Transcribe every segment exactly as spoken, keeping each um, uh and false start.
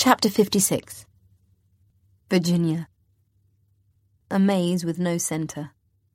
Chapter fifty-six. Virginia. A maze with no centre.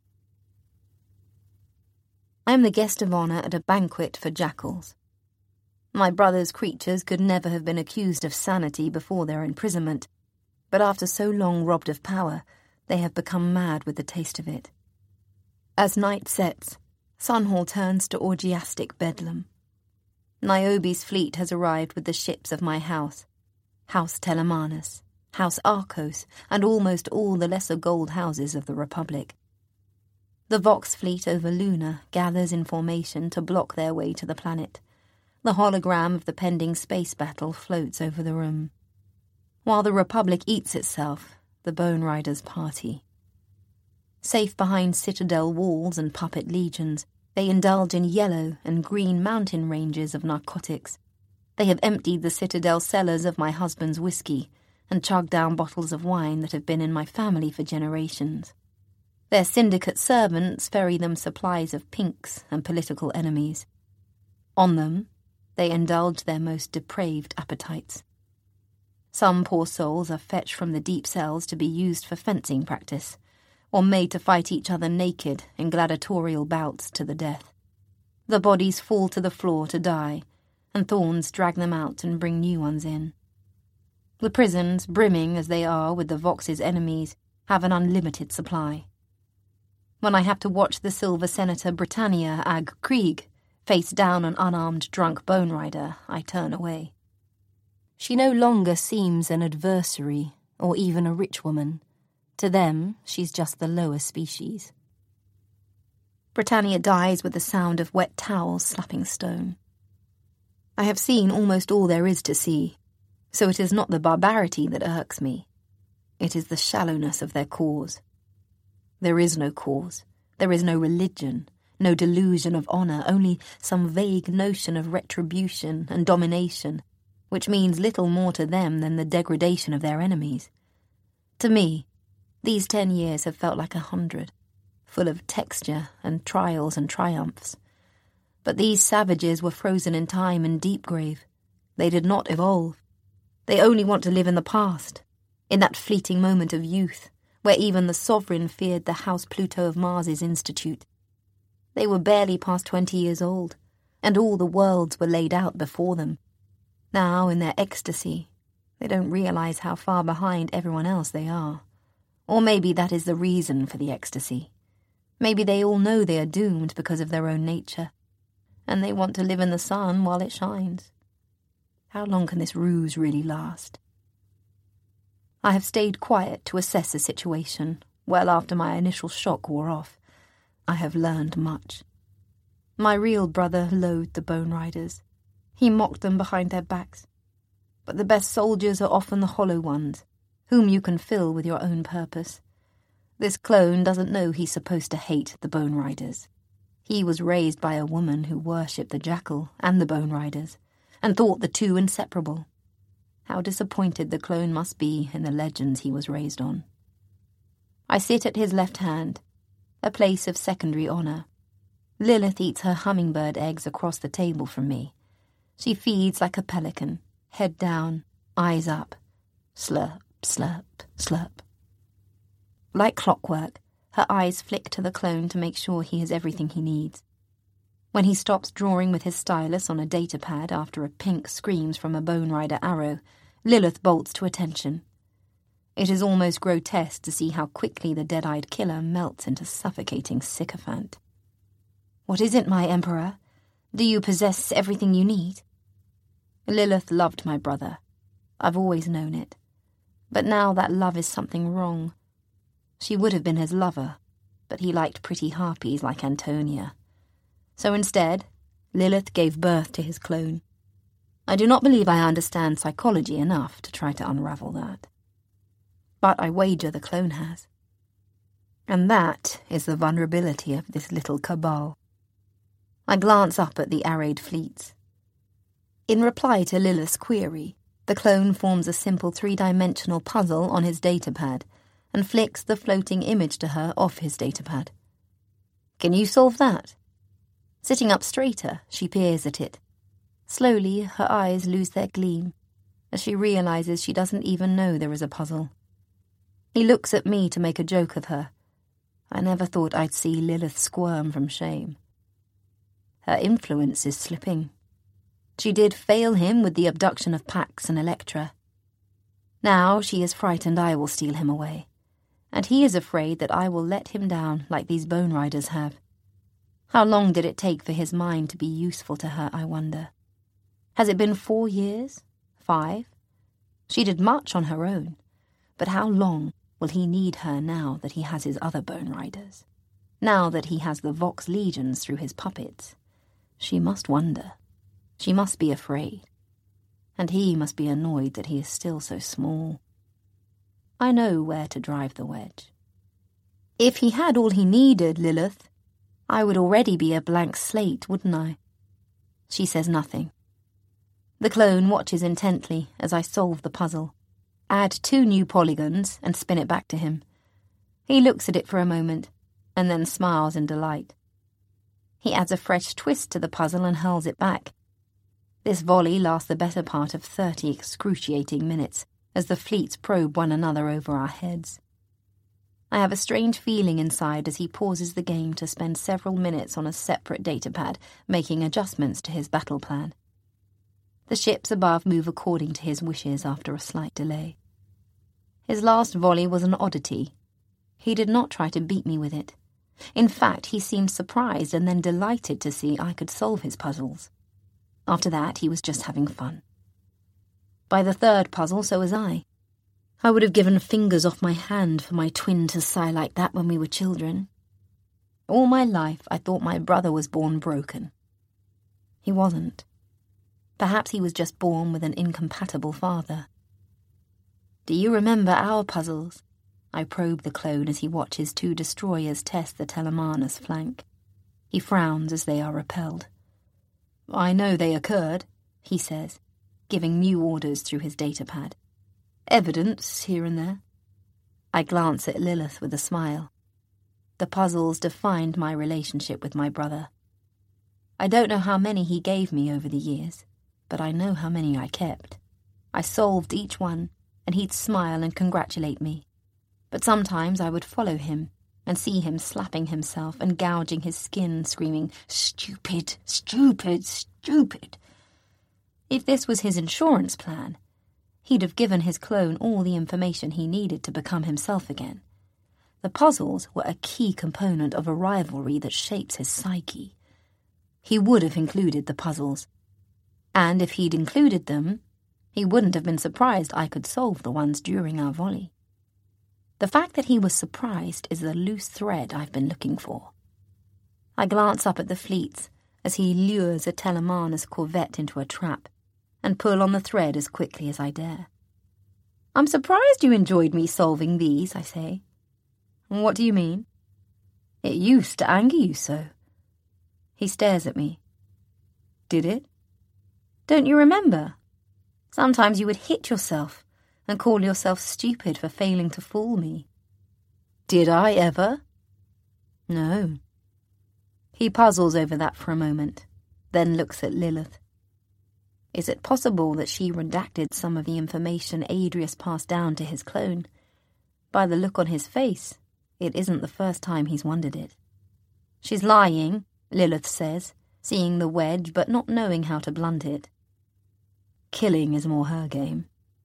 I am the guest of honour at a banquet for jackals. My brother's creatures could never have been accused of sanity before their imprisonment, but after so long robbed of power, they have become mad with the taste of it. As night sets, Sunhall turns to orgiastic bedlam. Niobe's fleet has arrived with the ships of my house, House Telemanus, House Arcos, and almost all the lesser gold houses of the Republic. The Vox fleet over Luna gathers in formation to block their way to the planet. The hologram of the pending space battle floats over the room. While the Republic eats itself, the Bone Riders party. Safe behind citadel walls and puppet legions, they indulge in yellow and green mountain ranges of narcotics. They have emptied the citadel cellars of my husband's whiskey and chugged down bottles of wine that have been in my family for generations. Their syndicate servants ferry them supplies of pinks and political enemies. On them, they indulge their most depraved appetites. Some poor souls are fetched from the deep cells to be used for fencing practice, or made to fight each other naked in gladiatorial bouts to the death. The bodies fall to the floor to die, and thorns drag them out and bring new ones in. The prisons, brimming as they are with the Vox's enemies, have an unlimited supply. When I have to watch the Silver Senator Britannia Ag Krieg face down an unarmed drunk Bone Rider, I turn away. She no longer seems an adversary or even a rich woman. To them, she's just the lower species. Britannia dies with the sound of wet towels slapping stone. I have seen almost all there is to see, so it is not the barbarity that irks me. It is the shallowness of their cause. There is no cause. There is no religion, no delusion of honour, only some vague notion of retribution and domination, which means little more to them than the degradation of their enemies. To me, these ten years have felt like a hundred, full of texture and trials and triumphs. But these savages were frozen in time and deep grave. They did not evolve. They only want to live in the past, in that fleeting moment of youth, where even the sovereign feared the House Pluto of Mars's institute. They were barely past twenty years old, and all the worlds were laid out before them. Now, in their ecstasy, they don't realize how far behind everyone else they are. Or maybe that is the reason for the ecstasy. Maybe they all know they are doomed because of their own nature, and they want to live in the sun while it shines. How long can this ruse really last? I have stayed quiet to assess the situation. Well, after my initial shock wore off, I have learned much. My real brother loathed the Bone Riders. He mocked them behind their backs. But the best soldiers are often the hollow ones, whom you can fill with your own purpose. This clone doesn't know he's supposed to hate the Bone Riders. He was raised by a woman who worshipped the jackal and the Bone Riders, and thought the two inseparable. How disappointed the clone must be in the legends he was raised on. I sit at his left hand, a place of secondary honour. Lilith eats her hummingbird eggs across the table from me. She feeds like a pelican, head down, eyes up. Slurp, slurp, slurp. Like clockwork, her eyes flick to the clone to make sure he has everything he needs. When he stops drawing with his stylus on a datapad after a pink screams from a Bone Rider arrow, Lilith bolts to attention. It is almost grotesque to see how quickly the dead-eyed killer melts into suffocating sycophant. What is it, my Emperor? Do you possess everything you need? Lilith loved my brother. I've always known it. But now that love is something wrong. She would have been his lover, but he liked pretty harpies like Antonia. So instead, Lilith gave birth to his clone. I do not believe I understand psychology enough to try to unravel that. But I wager the clone has. And that is the vulnerability of this little cabal. I glance up at the arrayed fleets. In reply to Lilith's query, the clone forms a simple three-dimensional puzzle on his datapad and flicks the floating image to her off his datapad. Can you solve that? Sitting up straighter, she peers at it. Slowly, her eyes lose their gleam. as she realizes she doesn't even know there is a puzzle. He looks at me to make a joke of her. I never thought I'd see Lilith squirm from shame. Her influence is slipping. She did fail him with the abduction of Pax and Electra. Now she is frightened I will steal him away, and he is afraid that I will let him down like these Bone Riders have. How long did it take for his mind to be useful to her, I wonder? Has it been four years? Five? She did much on her own, but how long will he need her now that he has his other Bone Riders? Now that he has the Vox legions through his puppets? She must wonder. She must be afraid. And he must be annoyed that he is still so small. I know where to drive the wedge. If he had all he needed, Lilith, I would already be a blank slate, wouldn't I? She says nothing. The clone watches intently as I solve the puzzle, add two new polygons and spin it back to him. He looks at it for a moment, and then smiles in delight. He adds a fresh twist to the puzzle and hurls it back. This volley lasts the better part of thirty excruciating minutes, as the fleets probe one another over our heads. I have a strange feeling inside as he pauses the game to spend several minutes on a separate datapad, making adjustments to his battle plan. The ships above move according to his wishes after a slight delay. His last volley was an oddity. He did not try to beat me with it. In fact, he seemed surprised and then delighted to see I could solve his puzzles. After that, he was just having fun. By the third puzzle, so was I. I would have given fingers off my hand for my twin to sigh like that when we were children. All my life, I thought my brother was born broken. He wasn't. Perhaps he was just born with an incompatible father. Do you remember our puzzles? I probe the clone as he watches two destroyers test the Telemanus flank. He frowns as they are repelled. I know they occurred, he says, giving new orders through his datapad. Evidence here and there. I glance at Lilith with a smile. The puzzles defined my relationship with my brother. I don't know how many he gave me over the years, but I know how many I kept. I solved each one, and he'd smile and congratulate me. But sometimes I would follow him and see him slapping himself and gouging his skin, screaming, "Stupid, stupid, stupid." If this was his insurance plan, he'd have given his clone all the information he needed to become himself again. The puzzles were a key component of a rivalry that shapes his psyche. He would have included the puzzles. And if he'd included them, he wouldn't have been surprised I could solve the ones during our volley. The fact that he was surprised is the loose thread I've been looking for. I glance up at the fleets as he lures a Telemanus corvette into a trap and pull on the thread as quickly as I dare. I'm surprised you enjoyed me solving these, I say. What do you mean? It used to anger you so. He stares at me. Did it? Don't you remember? Sometimes you would hit yourself and call yourself stupid for failing to fool me. Did I ever? No. He puzzles over that for a moment, then looks at Lilith. Is it possible that she redacted some of the information Adrius passed down to his clone? By the look on his face, it isn't the first time he's wondered it. She's lying, Lilith says, seeing the wedge but not knowing how to blunt it. Killing is more her game.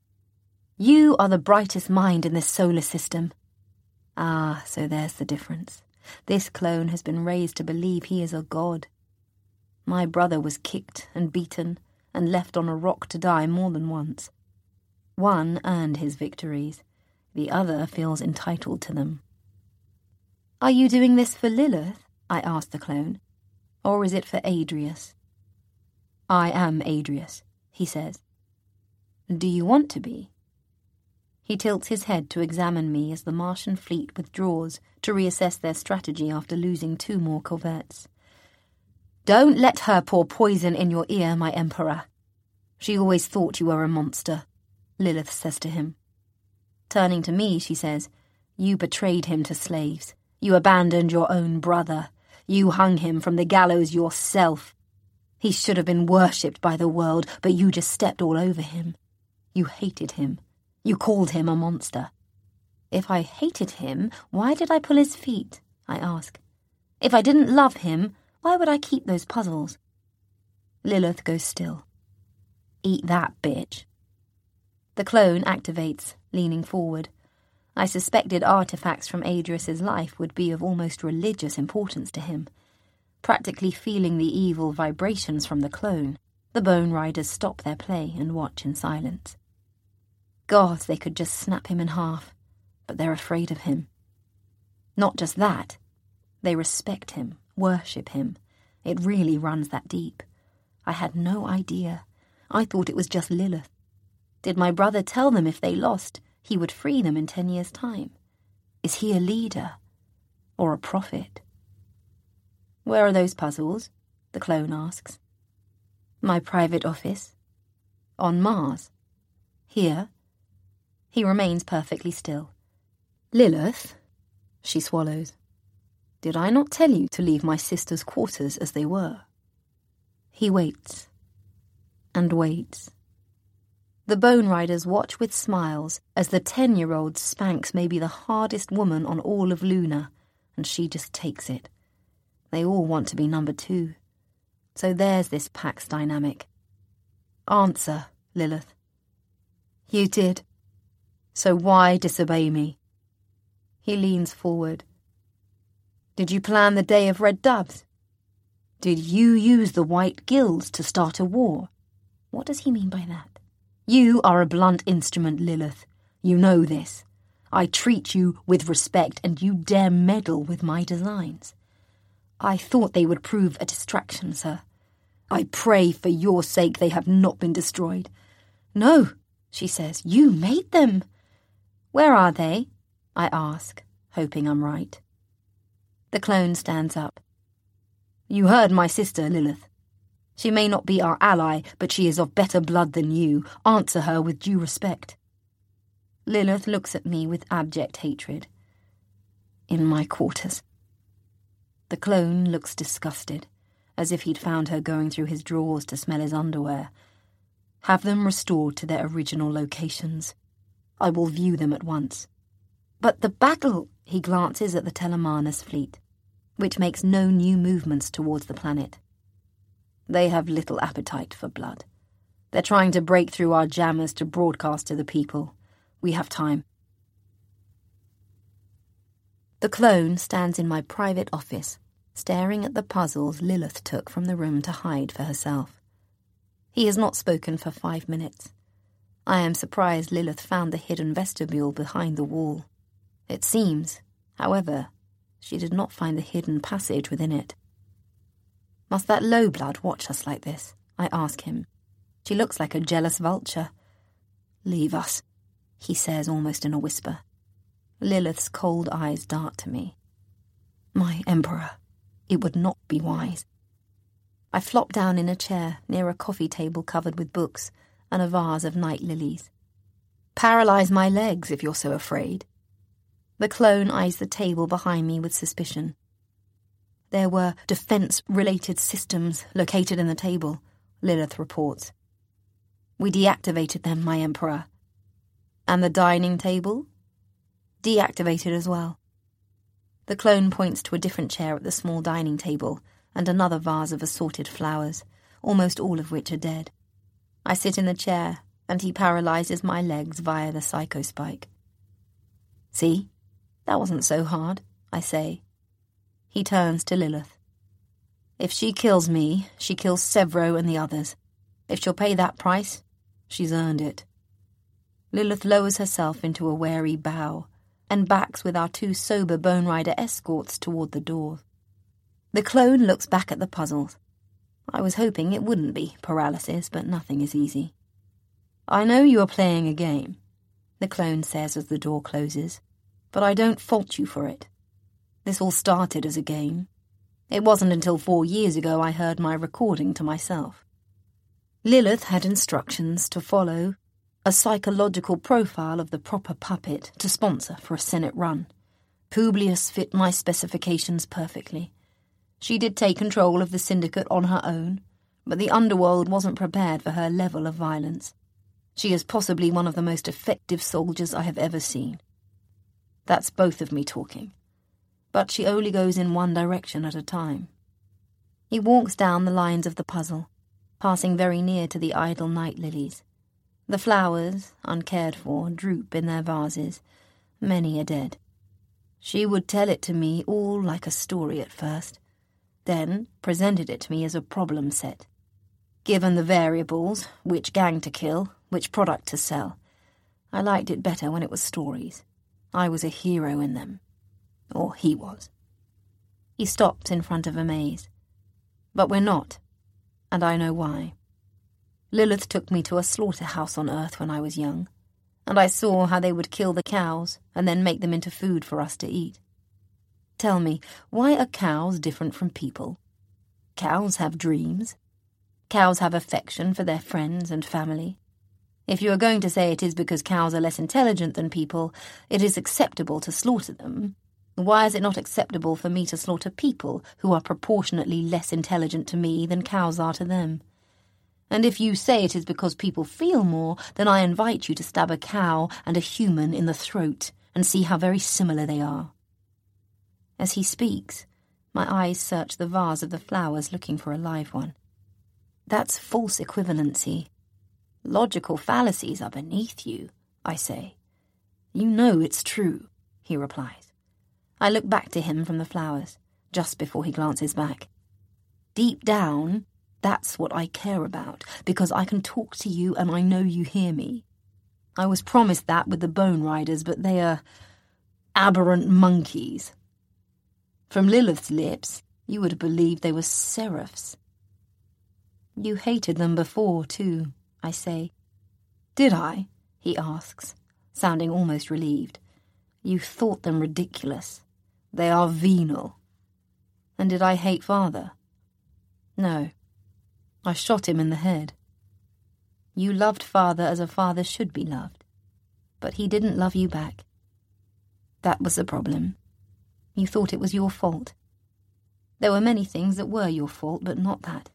You are the brightest mind in this solar system. Ah, so there's the difference. This clone has been raised to believe he is a god. My brother was kicked and beaten and left on a rock to die more than once. One earned his victories. The other feels entitled to them. Are you doing this for Lilith? I asked the clone. Or is it for Adrius? I am Adrius, he says. Do you want to be? He tilts his head to examine me as the Martian fleet withdraws to reassess their strategy after losing two more corvettes. Don't let her pour poison in your ear, my emperor. She always thought you were a monster, Lilith says to him. Turning to me, she says, You betrayed him to slaves. You abandoned your own brother. You hung him from the gallows yourself. He should have been worshipped by the world, but you just stepped all over him. You hated him. You called him a monster. If I hated him, why did I pull his feet? I ask. If I didn't love him, why would I keep those puzzles? Lilith goes still. Eat that, bitch. The clone activates, leaning forward. I suspected artifacts from Adrius's life would be of almost religious importance to him. Practically feeling the evil vibrations from the clone, the Bone Riders stop their play and watch in silence. God, they could just snap him in half, but they're afraid of him. Not just that, they respect him, worship him. It really runs that deep. I had no idea. I thought it was just Lilith. Did my brother tell them if they lost, he would free them in ten years' time? Is he a leader? Or a prophet? Where are those puzzles? The clone asks. My private office. On Mars. Here. He remains perfectly still. Lilith, she swallows. Did I not tell you to leave my sister's quarters as they were? He waits. And waits. The Bone Riders watch with smiles as the ten-year-old spanks maybe the hardest woman on all of Luna, and she just takes it. They all want to be number two. So there's this Pax dynamic. Answer, Lilith. You did. So why disobey me? He leans forward. Did you plan the Day of Red Doves? Did you use the White Guilds to start a war? What does he mean by that? You are a blunt instrument, Lilith. You know this. I treat you with respect, and you dare meddle with my designs. I thought they would prove a distraction, sir. I pray for your sake they have not been destroyed. No, she says, you made them. Where are they? I ask, hoping I'm right. The clone stands up. You heard my sister, Lilith. She may not be our ally, but she is of better blood than you. Answer her with due respect. Lilith looks at me with abject hatred. In my quarters. The clone looks disgusted, as if he'd found her going through his drawers to smell his underwear. Have them restored to their original locations. I will view them at once. But the battle, he glances at the Telemanus fleet, which makes no new movements towards the planet. They have little appetite for blood. They're trying to break through our jammers to broadcast to the people. We have time. The clone stands in my private office, staring at the puzzles Lilith took from the room to hide for herself. He has not spoken for five minutes. I am surprised Lilith found the hidden vestibule behind the wall. It seems, however, she did not find the hidden passage within it. Must that low-blood watch us like this? I ask him. She looks like a jealous vulture. Leave us, he says almost in a whisper. Lilith's cold eyes dart to me. My emperor, it would not be wise. I flop down in a chair near a coffee table covered with books and a vase of night lilies. Paralyze my legs if you're so afraid. The clone eyes the table behind me with suspicion. There were defense-related systems located in the table, Lilith reports. We deactivated them, my emperor. And the dining table? Deactivated as well. The clone points to a different chair at the small dining table and another vase of assorted flowers, almost all of which are dead. I sit in the chair, and he paralyzes my legs via the psychospike. See? That wasn't so hard, I say. He turns to Lilith. If she kills me, she kills Sevro and the others. If she'll pay that price, she's earned it. Lilith lowers herself into a wary bow and backs with our two sober Bone Rider escorts toward the door. The clone looks back at the puzzles. I was hoping it wouldn't be paralysis, but nothing is easy. I know you are playing a game, the clone says as the door closes, but I don't fault you for it. This all started as a game. It wasn't until four years ago I heard my recording to myself. Lilith had instructions to follow, a psychological profile of the proper puppet to sponsor for a Senate run. Publius fit my specifications perfectly. She did take control of the syndicate on her own, but the underworld wasn't prepared for her level of violence. She is possibly one of the most effective soldiers I have ever seen. That's both of me talking. But she only goes in one direction at a time. He walks down the lines of the puzzle, passing very near to the idle night lilies. The flowers, uncared for, droop in their vases. Many are dead. She would tell it to me all like a story at first, then presented it to me as a problem set. Given the variables, which gang to kill, which product to sell, I liked it better when it was stories. I was a hero in them. Or he was. He stops in front of a maze. But we're not, and I know why. Lilith took me to a slaughterhouse on Earth when I was young, and I saw how they would kill the cows and then make them into food for us to eat. Tell me, why are cows different from people? Cows have dreams. Cows have affection for their friends and family. If you are going to say it is because cows are less intelligent than people, it is acceptable to slaughter them. Why is it not acceptable for me to slaughter people who are proportionately less intelligent to me than cows are to them? And if you say it is because people feel more, then I invite you to stab a cow and a human in the throat and see how very similar they are. As he speaks, my eyes search the vase of the flowers looking for a live one. That's false equivalency. Logical fallacies are beneath you, I say. You know it's true, he replies. I look back to him from the flowers, just before he glances back. Deep down, that's what I care about, because I can talk to you and I know you hear me. I was promised that with the Bone Riders, but they are aberrant monkeys. From Lilith's lips, you would have believed they were seraphs. You hated them before, too, I say. Did I? He asks, sounding almost relieved. You thought them ridiculous. They are venal. And did I hate Father? No. I shot him in the head. You loved Father as a father should be loved, but he didn't love you back. That was the problem. You thought it was your fault. There were many things that were your fault, but not that.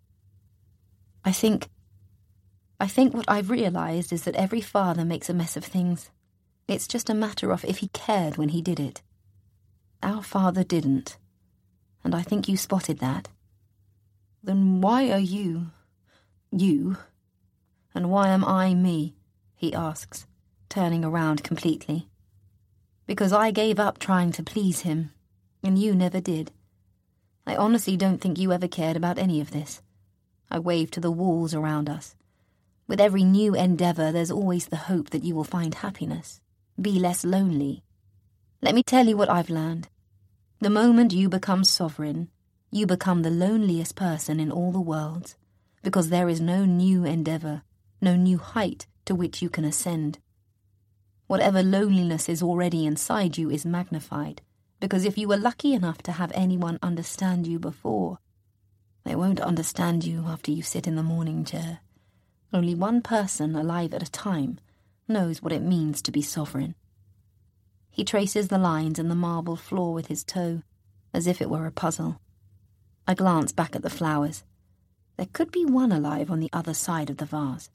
I think... I think what I've realized is that every father makes a mess of things. It's just a matter of if he cared when he did it. Our father didn't, and I think you spotted that. Then why are you... you... and why am I me? He asks, turning around completely. Because I gave up trying to please him, and you never did. I honestly don't think you ever cared about any of this. I wave to the walls around us. With every new endeavour, there's always the hope that you will find happiness, be less lonely. Let me tell you what I've learned. The moment you become sovereign, you become the loneliest person in all the worlds, because there is no new endeavour, no new height to which you can ascend. Whatever loneliness is already inside you is magnified, because if you were lucky enough to have anyone understand you before, they won't understand you after you sit in the morning chair. Only one person, alive at a time, knows what it means to be sovereign. He traces the lines in the marble floor with his toe, as if it were a puzzle. I glance back at the flowers. There could be one alive on the other side of the vase.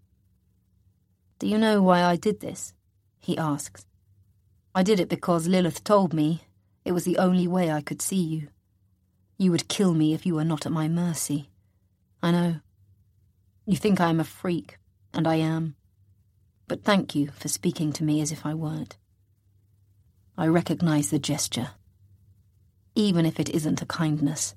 Do you know why I did this? He asks. I did it because Lilith told me it was the only way I could see you. You would kill me if you were not at my mercy. I know. You think I am a freak, and I am. But thank you for speaking to me as if I weren't. I recognize the gesture, even if it isn't a kindness.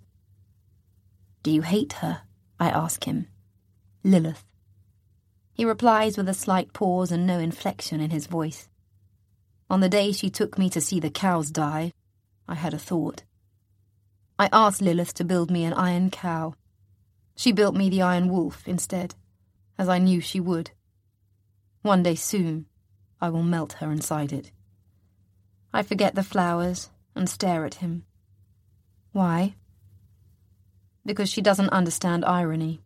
Do you hate her? I ask him. Lilith. He replies with a slight pause and no inflection in his voice. On the day she took me to see the cows die, I had a thought. I asked Lilith to build me an iron cow. She built me the iron wolf instead, as I knew she would. One day soon, I will melt her inside it. I forget the flowers and stare at him. Why? Because she doesn't understand irony.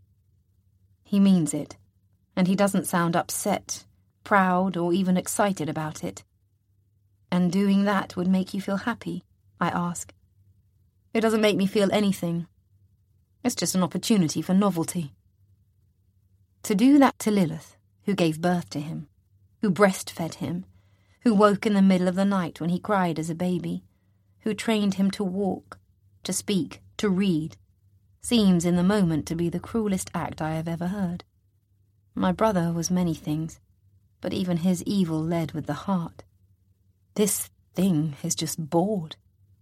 He means it, and he doesn't sound upset, proud, or even excited about it. And doing that would make you feel happy, I ask. It doesn't make me feel anything. It's just an opportunity for novelty. To do that to Lilith who gave birth to him, who breastfed him, who woke in the middle of the night when he cried as a baby, who trained him to walk, to speak, to read, seems in the moment to be the cruelest act I have ever heard. My brother was many things, but even his evil led with the heart. This thing is just bored.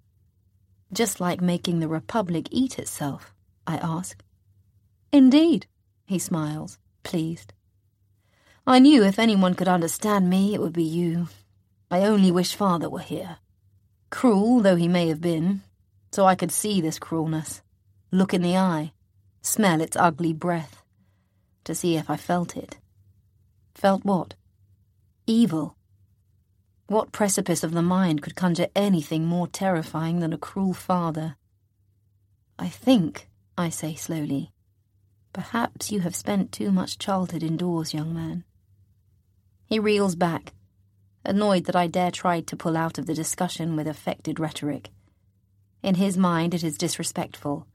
Just like making the Republic eat itself, I ask. Indeed, he smiles, pleased. I knew if anyone could understand me, it would be you. I only wish Father were here. Cruel though he may have been, so I could see this cruelness, look in the eye, smell its ugly breath, to see if I felt it. Felt what? Evil. What precipice of the mind could conjure anything more terrifying than a cruel father? I think, I say slowly, perhaps you have spent too much childhood indoors, young man. He reels back, annoyed that I dare try to pull out of the discussion with affected rhetoric. In his mind it is disrespectful.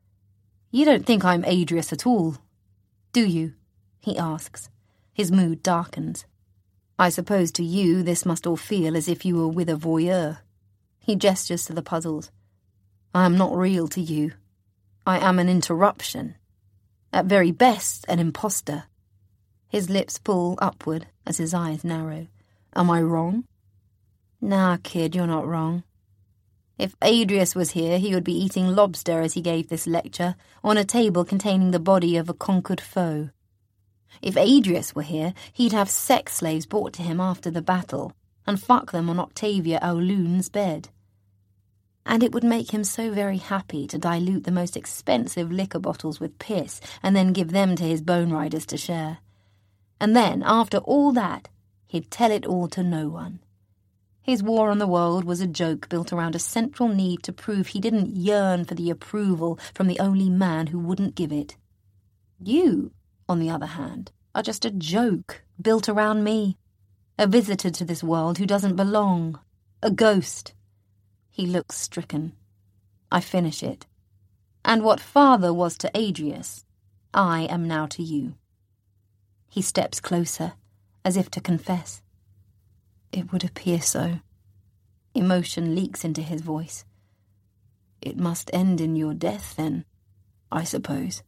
You don't think I'm Adrius at all, do you? He asks. His mood darkens. I suppose to you this must all feel as if you were with a voyeur. He gestures to the puzzles. I am not real to you. I am an interruption. At very best, an imposter. His lips pull upward as his eyes narrow. Am I wrong? Nah, kid, you're not wrong. If Adrius was here, he would be eating lobster as he gave this lecture, on a table containing the body of a conquered foe. If Adrius were here, he'd have sex slaves brought to him after the battle, and fuck them on Octavia Aulun's bed. And it would make him so very happy to dilute the most expensive liquor bottles with piss, and then give them to his bone riders to share. And then, after all that, he'd tell it all to no one. His war on the world was a joke built around a central need to prove he didn't yearn for the approval from the only man who wouldn't give it. You, on the other hand, are just a joke built around me. A visitor to this world who doesn't belong. A ghost. He looks stricken. I finish it. And what Father was to Adrius, I am now to you. He steps closer, as if to confess. It would appear so. Emotion leaks into his voice. It must end in your death, then, I suppose.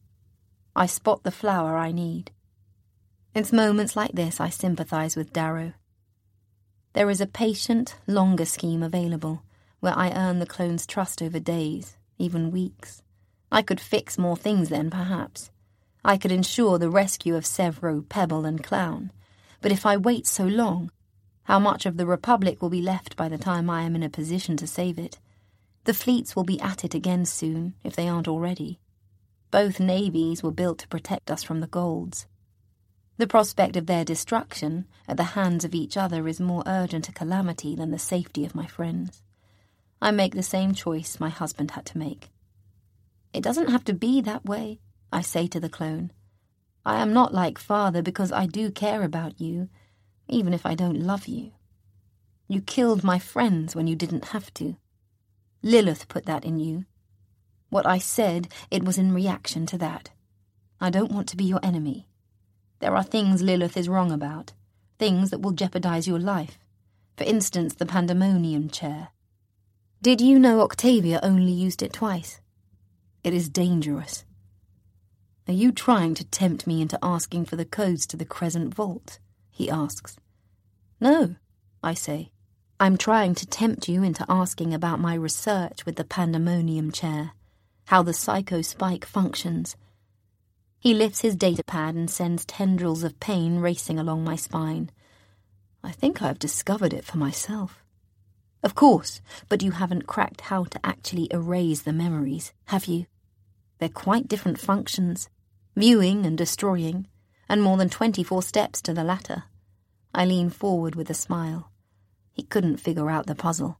I spot the flower I need. It's moments like this I sympathize with Darrow. There is a patient, longer scheme available, where I earn the clone's trust over days, even weeks. I could fix more things then, perhaps. I could ensure the rescue of Sevro, Pebble, and Clown. But if I wait so long, how much of the Republic will be left by the time I am in a position to save it? The fleets will be at it again soon, if they aren't already. Both navies were built to protect us from the Golds. The prospect of their destruction at the hands of each other is more urgent a calamity than the safety of my friends. I make the same choice my husband had to make. It doesn't have to be that way, I say to the clone. I am not like Father because I do care about you, even if I don't love you. You killed my friends when you didn't have to. Lilith put that in you. What I said, it was in reaction to that. I don't want to be your enemy. There are things Lilith is wrong about, things that will jeopardize your life. For instance, the Pandemonium chair. Did you know Octavia only used it twice? It is dangerous. Are you trying to tempt me into asking for the codes to the Crescent Vault? He asks. No, I say. I'm trying to tempt you into asking about my research with the Pandemonium chair, how the psycho spike functions. He lifts his datapad and sends tendrils of pain racing along my spine. I think I've discovered it for myself. Of course, but you haven't cracked how to actually erase the memories, have you? They're quite different functions, viewing and destroying, and more than twenty-four steps to the latter. I lean forward with a smile. He couldn't figure out the puzzle.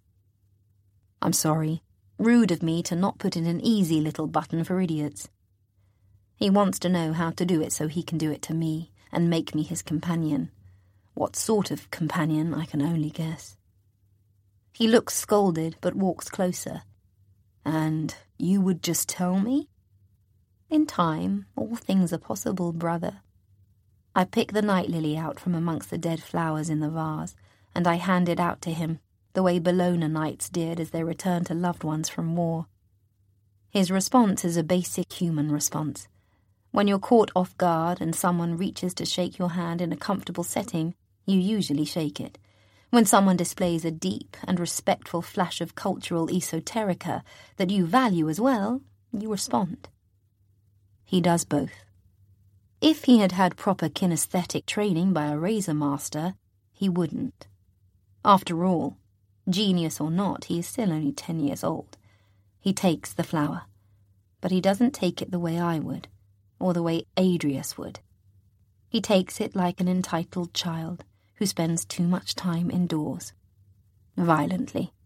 I'm sorry. Rude of me to not put in an easy little button for idiots. He wants to know how to do it so he can do it to me and make me his companion. What sort of companion, I can only guess. He looks scolded but walks closer. And you would just tell me? In time, all things are possible, brother. I pick the night lily out from amongst the dead flowers in the vase, and I hand it out to him, the way Bologna knights did as they returned to loved ones from war. His response is a basic human response. When you're caught off guard and someone reaches to shake your hand in a comfortable setting, you usually shake it. When someone displays a deep and respectful flash of cultural esoterica that you value as well, you respond. He does both. If he had had proper kinesthetic training by a razor master, he wouldn't. After all, genius or not, he is still only ten years old. He takes the flower, but he doesn't take it the way I would, or the way Adrius would. He takes it like an entitled child who spends too much time indoors. Violently.